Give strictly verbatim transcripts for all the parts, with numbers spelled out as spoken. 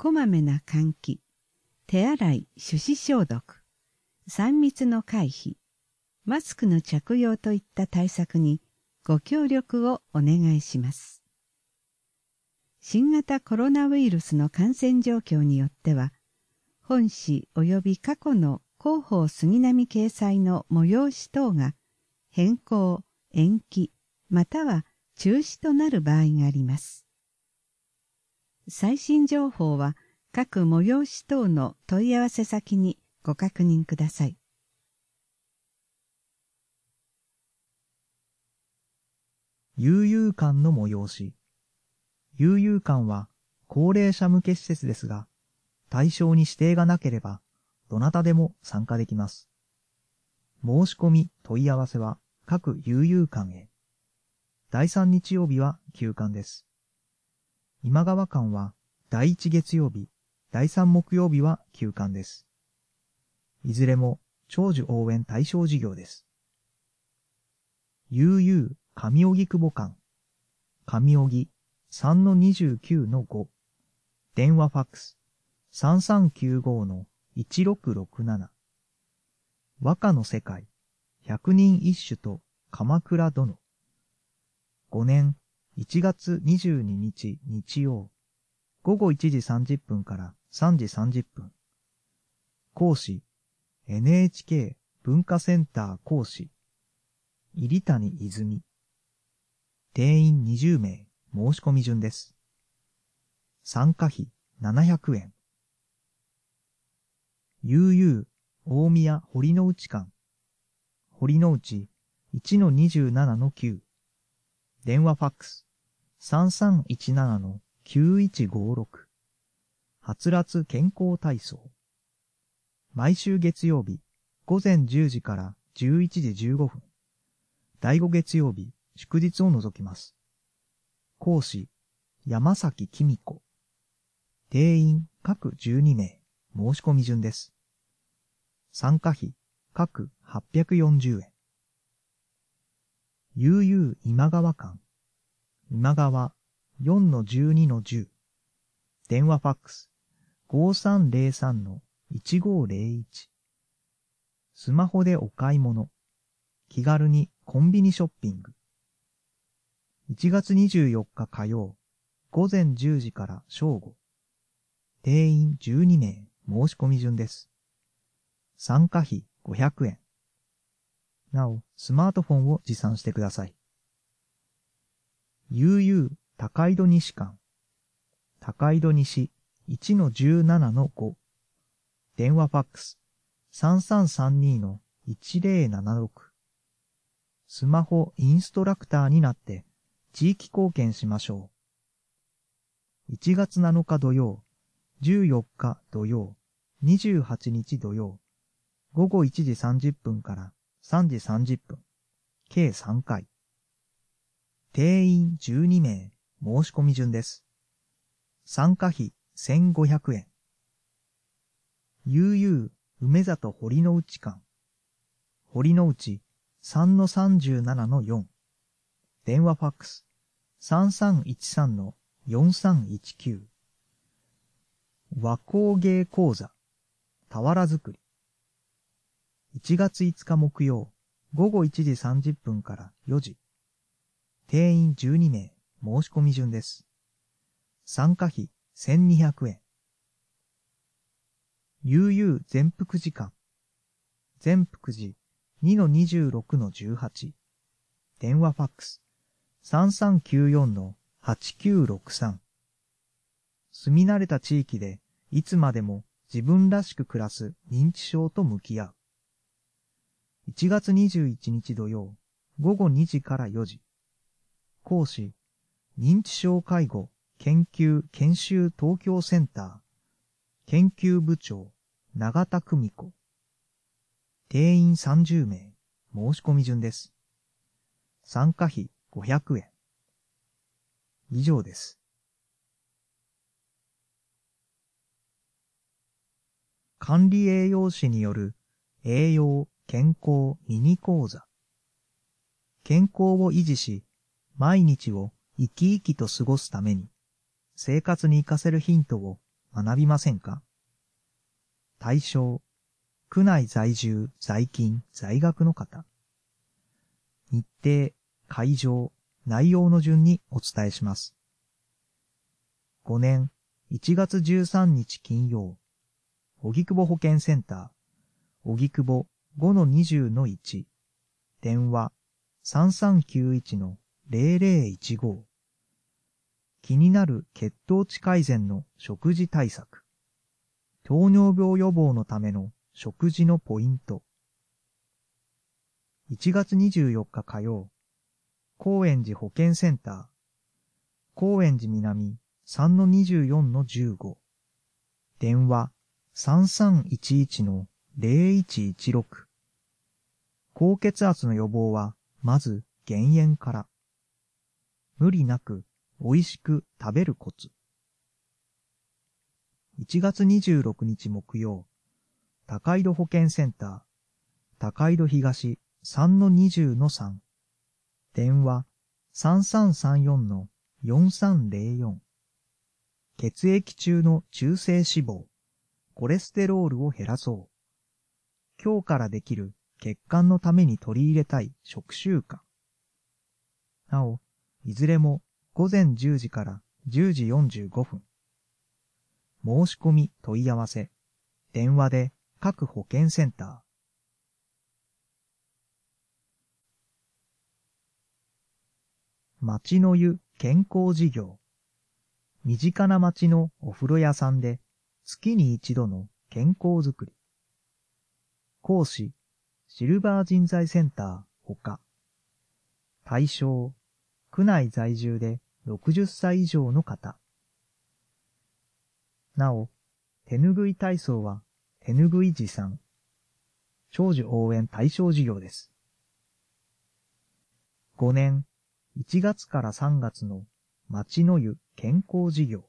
こまめな換気、手洗い、手指消毒、さん密の回避、マスクの着用といった対策にご協力をお願いします。新型コロナウイルスの感染状況によっては、本誌及び過去の広報杉並掲載の催し等が変更、延期、または中止となる場合があります。最新情報は各催し等の問い合わせ先にご確認ください。 悠々館の催し。悠々館は高齢者向け施設ですが、対象に指定がなければ、どなたでも参加できます。申し込み、問い合わせは各悠々館へ。だいさん日曜日は休館です。今川館はだいいち月曜日、だいさん木曜日は休館です。いずれも長寿応援対象事業です。悠々上荻窪館。上荻 さんのにじゅうきゅうのご。電話ファックス さんさんきゅうごのいちろくろくなな。和歌の世界百人一首と鎌倉殿。ごねんいちがつにじゅうににち日曜。ごごいちじさんじゅっぷんからさんじさんじゅっぷん。講師 エヌエイチケー 文化センター講師入谷泉。定員にじゅうめい、申し込み順です。参加費ななひゃくえん。悠々大宮堀之内館。堀之内 いちのにじゅうななのきゅう。電話ファックス さんさんいちななのきゅういちごろく。はつらつ健康体操。毎週月曜日ごぜんじゅうじからじゅういちじじゅうごふん。だいご月曜日祝日を除きます。講師山崎紀子。定員各じゅうにめい、申し込み順です。参加費各はっぴゃくよんじゅうえん。悠々今川館。今川 よんのじゅうにのじゅう。電話ファックス ごさんぜろさんのいちごぜろいち。スマホでお買い物。気軽にコンビニショッピング。いちがつにじゅうよっか火曜、ごぜんじゅうじから正午。定員じゅうにめい、申し込み順です。参加費ごひゃくえん。なお、スマートフォンを持参してください。悠々高井戸西館。高井戸西 いちのじゅうななのご。電話ファックス さんさんさんにのいちぜろななろく。スマホインストラクターになって地域貢献しましょう。いちがつなのか土曜、じゅうよっか土曜、にじゅうはちにち土曜、ごごいちじさんじゅっぷんからさんじさんじゅっぷん、計さんかい。定員じゅうにめい、申し込み順です。参加費せんごひゃくえん。悠々梅里堀之内館。堀之内 さんのさんじゅうななのよん。電話ファックス さんさんいちさんのよんさんいちきゅう。和工芸講座俵作り。いちがついつか木曜、ごごいちじさんじゅっぷんからよじ。定員じゅうにめい、申し込み順です。参加費せんにひゃくえん。悠々全福寺館。全福寺 にのにじゅうろくのじゅうはち。電話ファックス さんさんきゅうよんのはちきゅうろくさん。住み慣れた地域でいつまでも自分らしく暮らす認知症と向き合う。いちがつにじゅういちにち土曜、ごごにじからよじ。講師、認知症介護研究研修東京センター。研究部長、永田久美子。定員さんじゅうめい、申し込み順です。参加費ごひゃくえん。以上です。管理栄養士による栄養健康ミニ講座。健康を維持し、毎日を生き生きと過ごすために、生活に活かせるヒントを学びませんか？対象、区内在住、在勤、在学の方。日程、会場、内容の順にお伝えします。ごねんいちがつじゅうさんにち金曜、荻窪保健センター、荻窪 ごのにじゅうのいち、電話 さんさんきゅういちのゼロゼロいちご。気になる血糖値改善の食事対策。糖尿病予防のための食事のポイント。いちがつにじゅうよっか火曜、高円寺保健センター、高円寺南 さんのにじゅうよんのじゅうご。電話 さんさんいちいちのゼロいちいちろく。高血圧の予防はまず減塩から。無理なく美味しく食べるコツ。いちがつにじゅうろくにち木曜、高井戸保健センター、高井戸東 さんのにじゅうのさん。電話 さんさんさんよんのよんさんゼロよん。血液中の中性脂肪、コレステロールを減らそう。今日からできる血管のために取り入れたい食習慣。なお、いずれもごぜんじゅうじからじゅうじよんじゅうごふん。申し込み問い合わせ、電話で各保健センター。町の湯健康事業。身近な町のお風呂屋さんで月に一度の健康づくり。講師、シルバー人材センターほか。対象、区内在住でろくじゅっさい以上の方。なお、手ぬぐい体操は手ぬぐい持参。長寿応援対象事業です。ごねんいちがつからさんがつの町の湯健康事業。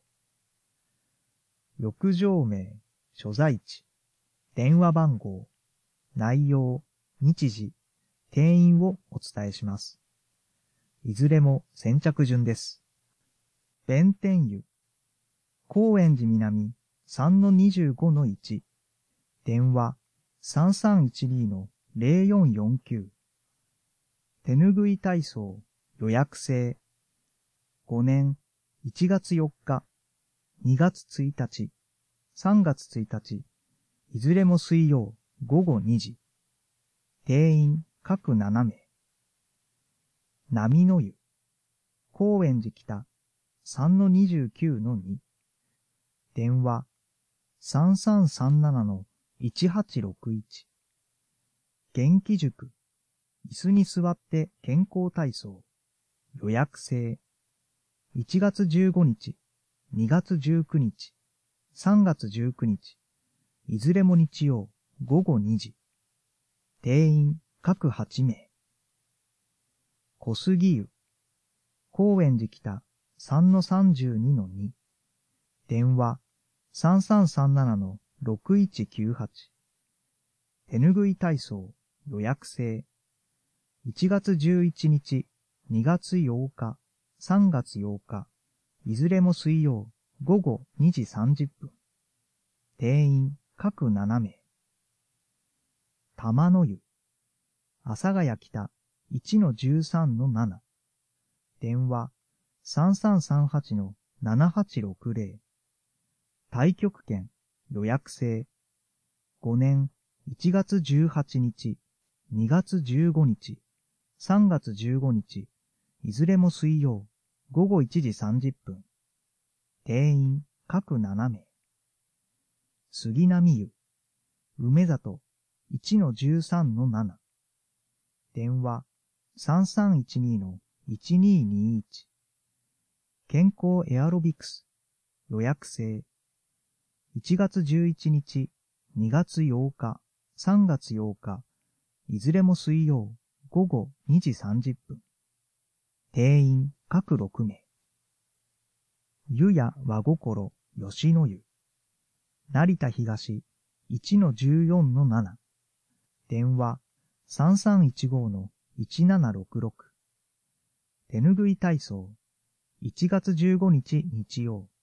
浴場名、所在地、電話番号、内容、日時、定員をお伝えします。いずれも先着順です。弁天湯、高円寺南 さんのにじゅうごのいち、電話 さんさんいちにのゼロよんよんきゅう。手ぬぐい体操予約制。ごねんいちがつよっか、にがつついたち、さんがつついたち、いずれも水曜ごごにじ。定員各ななめい。波の湯、高円寺北 さんのにじゅうきゅうのに。電話 さんさんさんななのいちはちろくいち。元気塾、椅子に座って健康体操。予約制。いちがつじゅうごにち、にがつじゅうくにち、さんがつじゅうくにち。いずれも日曜ごごにじ。定員各はちめい。小杉湯、高円寺北 さんのさんじゅうにのに。電話 さんさんさんななのろくいちきゅうはち。手ぬぐい体操予約制。いちがつじゅういちにち、にがつようか、さんがつようか、いずれも水曜ごごにじさんじゅっぷん。定員各ななめい。玉の湯、阿佐ヶ谷北 いちのじゅうさんのなな。電話 さんさんさんはちのななはちろくゼロ。太極拳予約制。ごねんいちがつじゅうはちにち、にがつじゅうごにち、さんがつじゅうごにち、いずれも水曜ごごいちじさんじゅっぷん。定員各ななめい。杉並湯、梅里 いちのじゅうさんのなな。電話 さんさんいちにのいちににいち。健康エアロビクス予約制。いちがつじゅういちにち、にがつようか、さんがつようか、いずれも水曜ごごにじさんじゅっぷん。定員各ろくめい。湯や和心吉野湯。成田東 いちのじゅうよんのなな。電話 さんさんいちごのいちななろくろく。手ぬぐい体操いちがつじゅうごにち日曜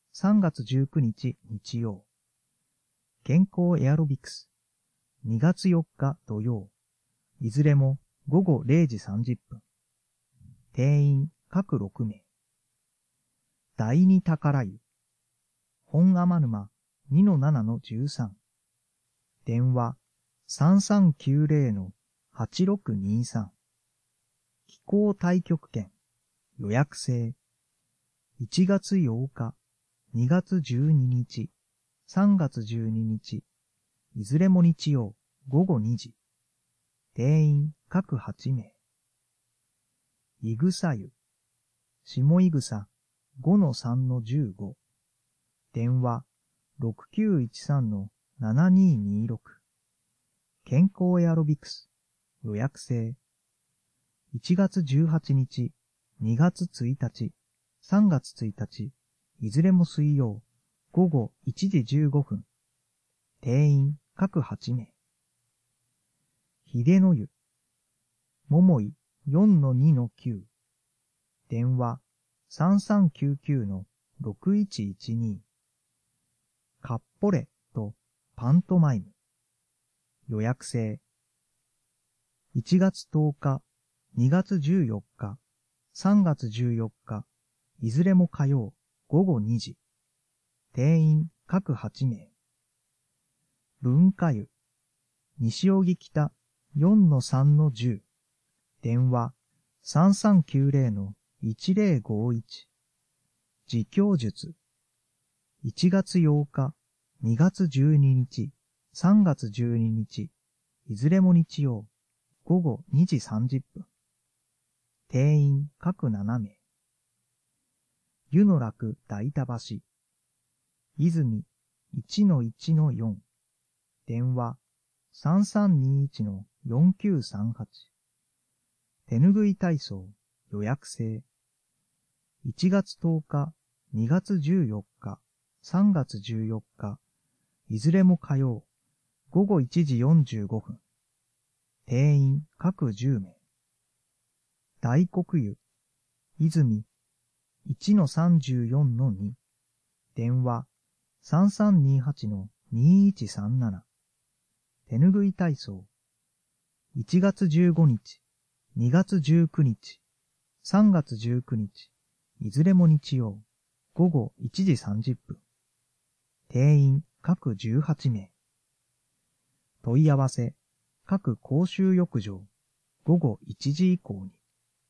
さんがつじゅうくにち日曜。健康エアロビクスにがつよっか土曜。いずれもごごれいじさんじゅっぷん。定員各ろくめい。第二宝湯。本天沼 にのななのじゅうさん。電話 さんさんきゅうぜろのはちろくにさん。気候太極拳予約制。いちがつようか、にがつじゅうににち、さんがつじゅうににち、いずれも日曜ごごにじ。定員各はちめい。いぐさ湯。下いぐさ ごのさんのじゅうご。電話 ろくきゅういちさんのななににろく。健康エアロビクス予約制。いちがつじゅうはちにち、にがつついたち、さんがつついたち、いずれも水曜ごごいちじじゅうごふん。定員各はちめい。秀の湯。桃井 よんのにのきゅう。電話 さんさんきゅうきゅうのろくいちいちに。かっぽれとパントマイム。予約制。いちがつとおか、にがつじゅうよっか、さんがつじゅうよっか、いずれも火曜ごごにじ。定員各はちめい。文化湯。西荻北 よんのさんのじゅう。電話 さんさんきゅうぜろのいちぜろごいち。自供術。いちがつようか、にがつじゅうににち、さんがつじゅうににち、いずれも日曜ごごにじさんじゅっぷん。定員各ななめい。湯の楽大田橋。泉 いちのいちのよん。電話 さんさんにいちのよんきゅうさんはち。手ぬぐい体操予約制。いちがつとおか、にがつじゅうよっか、さんがつじゅうよっか、いずれも火曜ごごいちじよんじゅうごふん。定員各じゅうめい。大黒湯。泉 いちのさんじゅうよんのに。電話 さんさんにはちのにいちさんなな。手ぬぐい体操。いちがつじゅうごにち、にがつじゅうくにち、さんがつじゅうくにち、いずれも日曜ごごいちじさんじゅっぷん。定員各じゅうはちめい。問い合わせ各公衆浴場ごごいちじ以降に。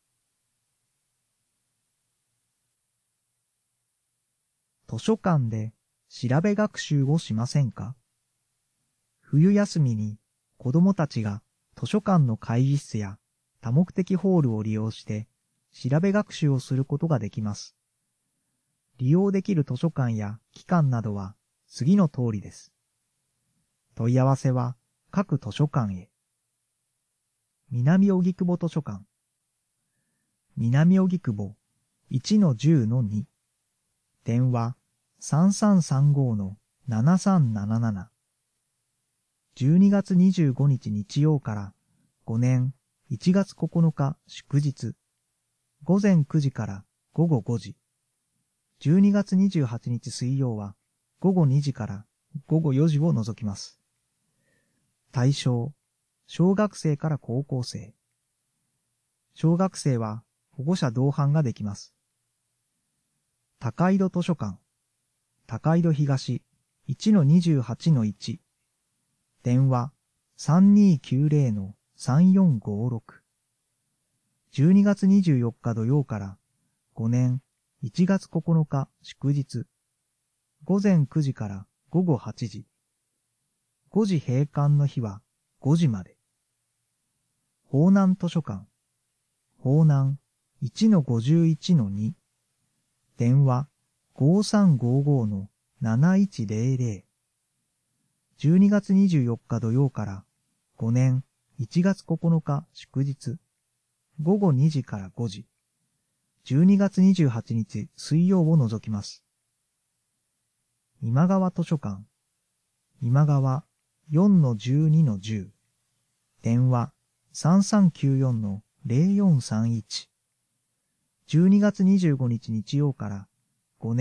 図書館で調べ学習をしませんか？冬休みに子供たちが図書館の会議室や多目的ホールを利用して調べ学習をすることができます。利用できる図書館や機関などは次の通りです。問い合わせは各図書館へ。南荻窪図書館。南荻窪 いちのじゅうのに。電話 さんさんさんごのななさんなななな。じゅうにがつにじゅうごにち日曜からごねんいちがつここのか祝日。ごぜんくじからごごごじ。じゅうにがつにじゅうはちにち水曜はごごにじからごごよじを除きます。対象、小学生から高校生。小学生は保護者同伴ができます。高井戸図書館。高井戸東 いちのにじゅうはちのいち。電話 さんにきゅうぜろのさんよんごろく。じゅうにがつにじゅうよっか土曜からごねんいちがつここのか祝日。ごぜんくじからごごはちじ。ごじ閉館の日はごじまで。方南図書館。方南 いちのごじゅういちのに。電話 ごさんごごのなないちぜろぜろ。じゅうにがつにじゅうよっか土曜からごねんいちがつここのか祝日。ごごにじからごじ。じゅうにがつにじゅうはちにち水曜を除きます。今川図書館。今川 よんのじゅうにのじゅう。電話 さんさんきゅうよんのぜろよんさんいち。じゅうにがつにじゅうごにち日曜からごねん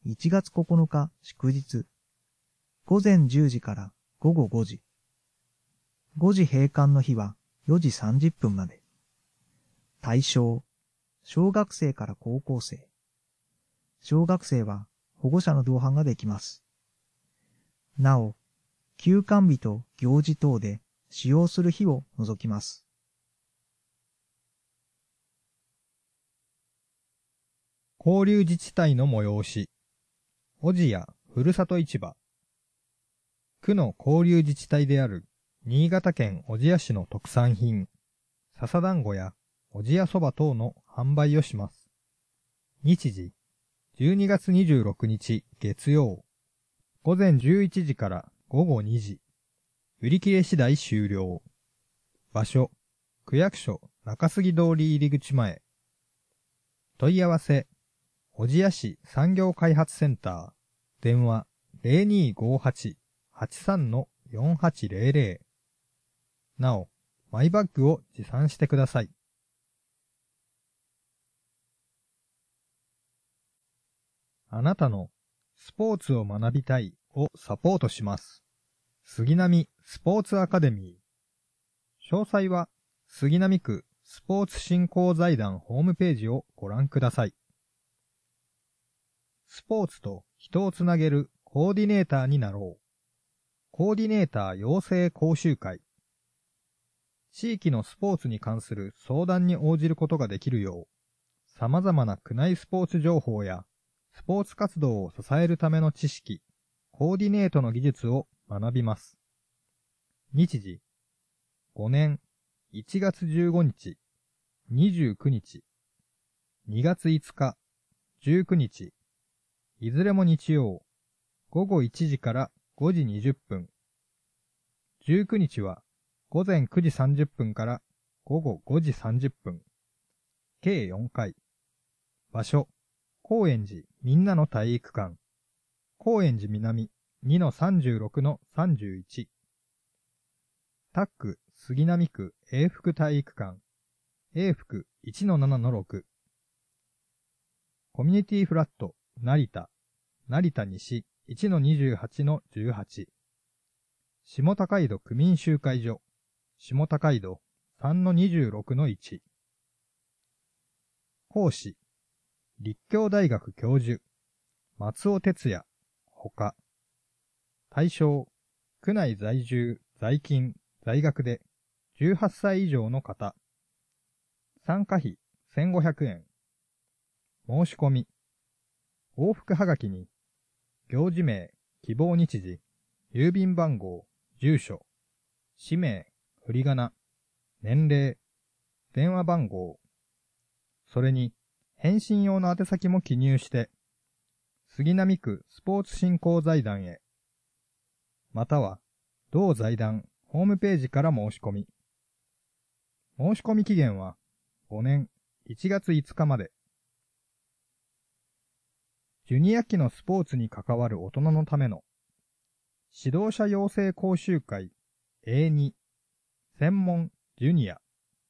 いちがつここのか祝日。午前じゅうじから午後ごじ。ごじ閉館の日はよじさんじゅっぷんまで。対象、小学生から高校生。小学生は保護者の同伴ができます。なお、休館日と行事等で使用する日を除きます。 交流自治体の催し。小千谷ふるさと市場。区の交流自治体である新潟県小千谷市の特産品、笹団子や小千谷そば等の販売をします。日時、じゅうにがつにじゅうろくにち月曜、午前じゅういちじから午後にじ。売り切れ次第終了。場所、区役所中杉通り入口前。問い合わせ、小千谷市産業開発センター、電話 ゼロにーごーはち はちさん よんはちゼロゼロ。なお、マイバッグを持参してください。あなたのスポーツを学びたいをサポートします。杉並スポーツアカデミー。詳細は杉並区スポーツ振興財団ホームページをご覧ください。スポーツと人をつなげるコーディネーターになろう。コーディネーター養成講習会。地域のスポーツに関する相談に応じることができるよう、様々な区内スポーツ情報やスポーツ活動を支えるための知識、コーディネートの技術を学びます。日時、ごねんいちがつじゅうごにち、にじゅうくにち、にがついつか、じゅうくにち、いずれも日曜、ごごいちじからごじにじゅっぷん。じゅうくにちはごぜんくじさんじゅっぷんからごごごじさんじゅっぷん。計よんかい。場所、高円寺みんなの体育館。高円寺南 にのさんじゅうろくのさんじゅういち。タック杉並区永福体育館。永福 いちのななのろく。コミュニティフラット成田。成田西 いちのにじゅうはちのじゅうはち。下高井戸区民集会所。下高井戸 さんのにじゅうろくのいち。講師。立教大学教授。松尾哲也。ほか。対象。区内在住、在勤、在学でじゅうはっさい以上の方。参加費せんごひゃくえん。申し込み。往復はがきに、行事名、希望日時、郵便番号、住所、氏名、振り仮名、年齢、電話番号、それに返信用の宛先も記入して、杉並区スポーツ振興財団へ、または同財団ホームページから申し込み。申し込み期限はごねんいちがついつかまで。ジュニア期のスポーツに関わる大人のための指導者養成講習会 エーに 専門ジュニア。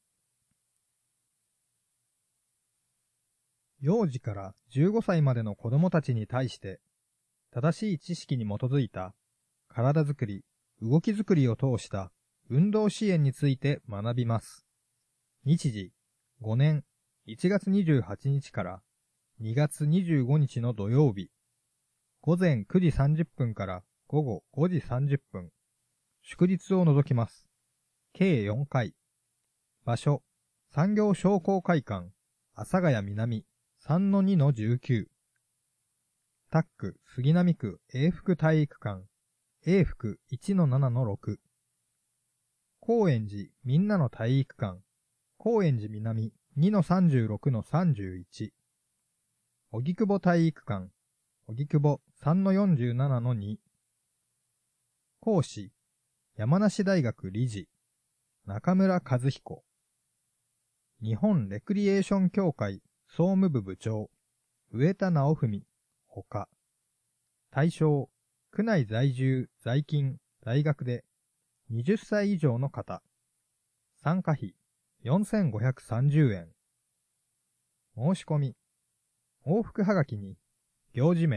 幼児からじゅうごさいまでの子供たちに対して正しい知識に基づいた体づくり、動きづくりを通した運動支援について学びます。日時ごねんいちがつにじゅうはちにちからにがつにじゅうごにちの土曜日、ごぜんくじさんじゅっぷんからごごごじさんじゅっぷん、祝日を除きます。計よんかい。場所、産業商工会館、阿佐ヶ谷南 さんのにのじゅうきゅう。タック杉並区永福体育館、永福 いちのななのろく。高円寺みんなの体育館、高円寺南 にのさんじゅうろくのさんじゅういち。荻窪体育館、荻窪 さんのよんじゅうななのに。講師、山梨大学理事、中村和彦。日本レクリエーション協会総務部部長、上田直文、ほか。対象、区内在住、在勤、在学ではたち以上の方。参加費よんせんごひゃくさんじゅうえん。申し込み。往復はがきに、行事名、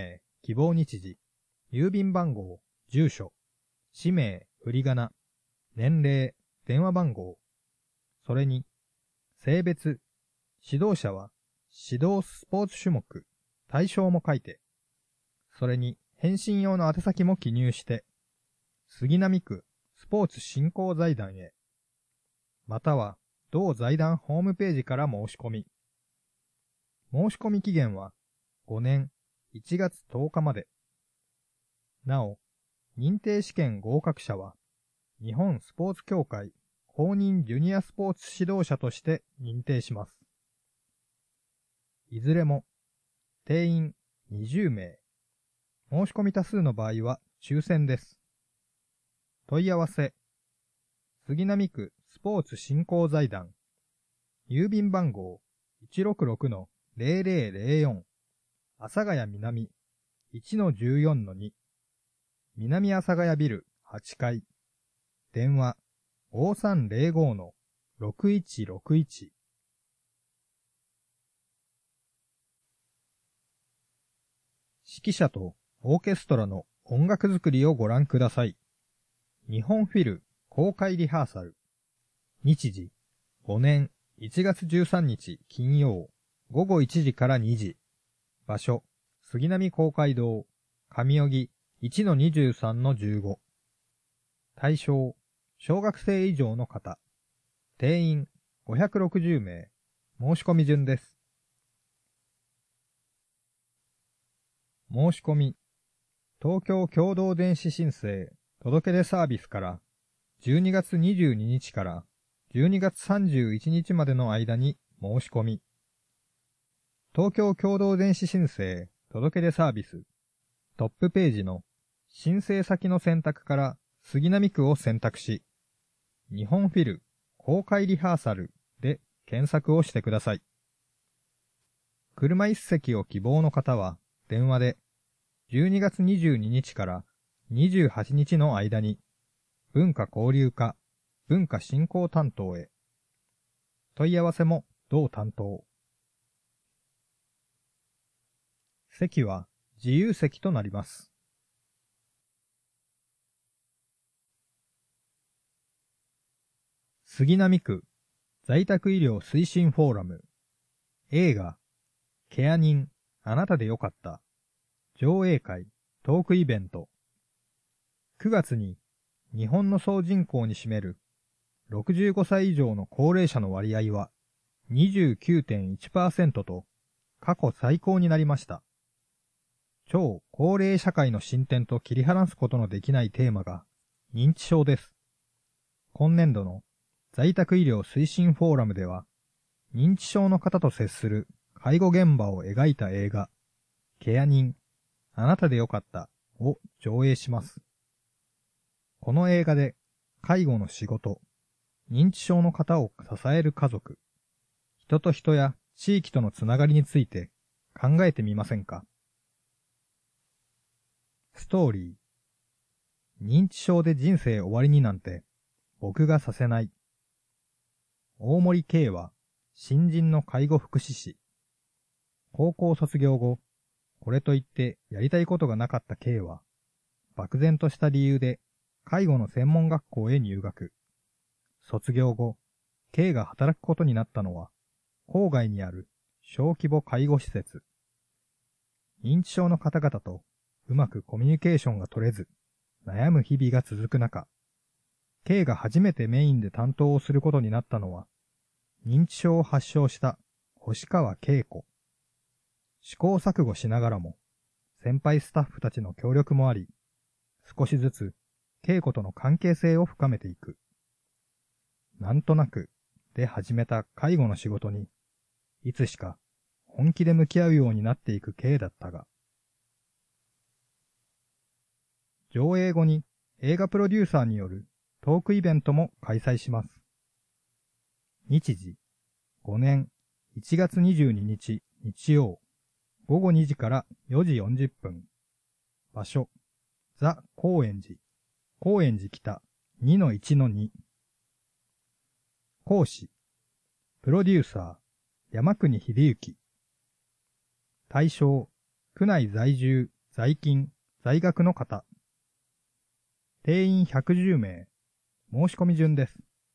希望日時、郵便番号、住所、氏名、振り仮名、年齢、電話番号、それに、性別、指導者は、指導スポーツ種目、対象も書いて、それに、返信用の宛先も記入して、杉並区スポーツ振興財団へ、または、同財団ホームページから申し込み。申し込み期限は、ごねんいちがつとおかまで。なお、認定試験合格者は、日本スポーツ協会公認ジュニアスポーツ指導者として認定します。いずれも、定員にじゅうめい。申し込み多数の場合は抽選です。問い合わせ、杉並区スポーツ振興財団、郵便番号 いちろくろくのゼロゼロゼロよん、阿佐ヶ谷南 いちのじゅうよんのに、南阿佐ヶ谷ビルはちかい、電話 ごさんゼロごのろくいちろくいち。指揮者とオーケストラの音楽作りをご覧ください。日本フィル公開リハーサル。日時、ごねんいちがつじゅうさんにち金曜、ごごいちじからにじ。場所、杉並公会堂、上荻 いちのにじゅうさんのじゅうご。対象、小学生以上の方。定員ごひゃくろくじゅうめい。申し込み順です。申し込み。東京共同電子申請届出サービスからじゅうにがつにじゅうににちからじゅうにがつさんじゅういちにちまでの間に申し込み。東京共同電子申請届出サービストップページの申請先の選択から杉並区を選択し、日本フィル公開リハーサルで検索をしてください。車一席を希望の方は電話でじゅうにがつにじゅうににちからにじゅうはちにちの間に文化交流課文化振興担当へ。問い合わせも同担当。席は自由席となります。杉並区在宅医療推進フォーラム映画ケア人あなたでよかった上映会トークイベントくがつに日本の総人口に占めるろくじゅうごさい以上の高齢者の割合は にじゅうきゅうてんいちパーセント と過去最高になりました。超高齢社会の進展と切り離すことのできないテーマが認知症です。今年度の在宅医療推進フォーラムでは認知症の方と接する介護現場を描いた映画ケア人あなたでよかったを上映します。この映画で介護の仕事、認知症の方を支える家族、人と人や地域とのつながりについて考えてみませんか？ストーリー。認知症で人生終わりになんて僕がさせない。大森圭は新人の介護福祉士。高校卒業後、これといってやりたいことがなかった圭は、漠然とした理由で介護の専門学校へ入学。卒業後、圭が働くことになったのは、郊外にある小規模介護施設。認知症の方々とうまくコミュニケーションが取れず、悩む日々が続く中、圭が初めてメインで担当をすることになったのは、認知症を発症した星川恵子。試行錯誤しながらも、先輩スタッフたちの協力もあり、少しずつ恵子との関係性を深めていく。なんとなくで始めた介護の仕事に、いつしか本気で向き合うようになっていく圭だったが、上映後に映画プロデューサーによるトークイベントも開催します。日時、ごねんいちがつにじゅうににち日曜、ごごにじからよじよんじゅっぷん。場所、ザ・高円寺、高円寺北 にのいちのに。講師、プロデューサー、山国秀幸。対象、区内在住、 在勤、在学の方。定員ひゃくじゅうめい。申し込み順です。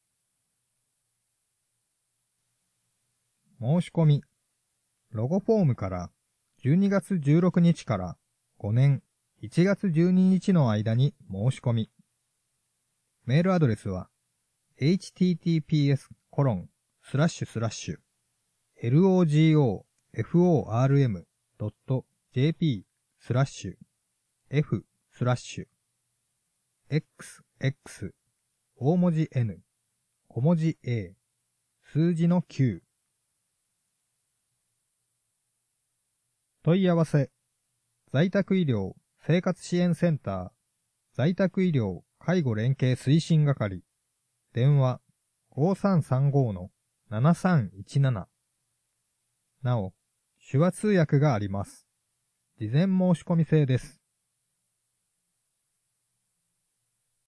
申し込み。ロゴフォームからじゅうにがつじゅうろくにちからごねんいちがつじゅうににちの間に申し込み。メールアドレスは エイチティーティーピーエスコロンスラッシュスラッシュロゴフォームドットジェーピースラッシュ f スラッシュ xx 大文字 n 小文字 a 数字のきゅう。問い合わせ。在宅医療生活支援センター在宅医療介護連携推進係。電話 ごさんさんご のななさんいちなな。なお、手話通訳があります。事前申し込み制です。